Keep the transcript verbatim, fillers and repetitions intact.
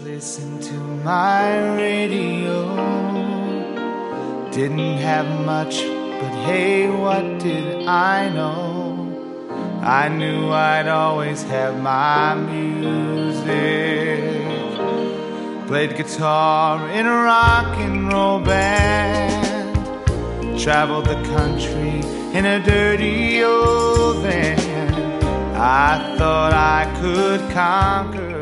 listened to my radio. Didn't have much, but hey, what did I know? I knew I'd always have my music. Played guitar in a rock and roll band. Traveled the country in a dirty old van. I thought I could conquer